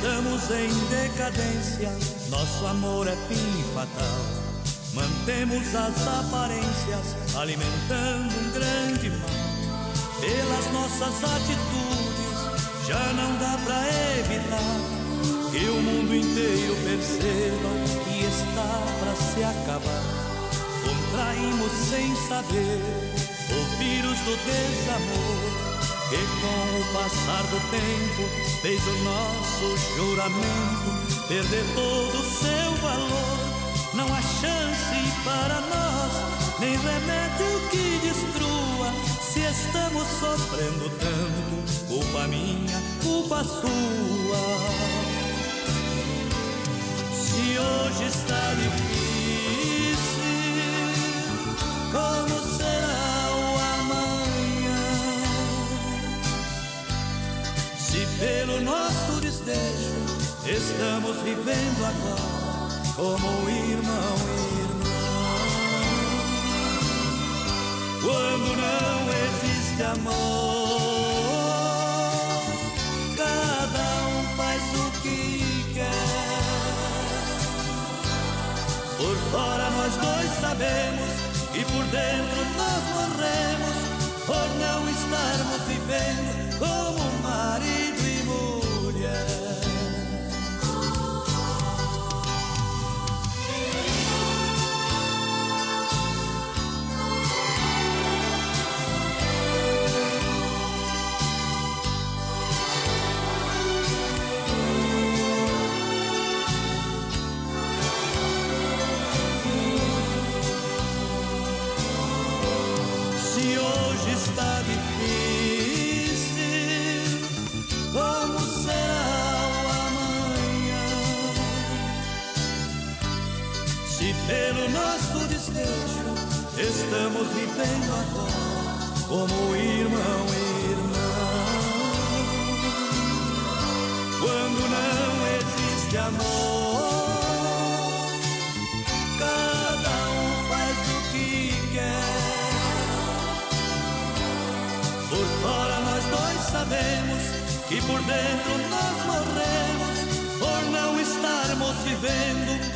estamos em decadência, nosso amor é fim fatal. Mantemos as aparências, alimentando um grande mal. Pelas nossas atitudes, já não dá pra evitar que o mundo inteiro perceba que está pra se acabar. Contraímos sem saber o vírus do desamor, que com o passar do tempo fez o nosso juramento perder todo o seu valor. Não há chance para nós, nem remédio que destrua. Se estamos sofrendo tanto, culpa minha, culpa sua. Se hoje está difícil, como será o amanhã? Se pelo nosso desdém estamos vivendo agora como irmão e irmã. Quando não existe amor, cada um faz o que quer. Por fora nós dois sabemos e por dentro nós morremos por não estarmos vivendo como marido e mulher. Está difícil, como será o amanhã? Se pelo nosso desejo estamos vivendo agora como irmão e irmã. Quando não existe amor, cada um faz o que quer. Por fora nós dois sabemos que por dentro nós morremos por não estarmos vivendo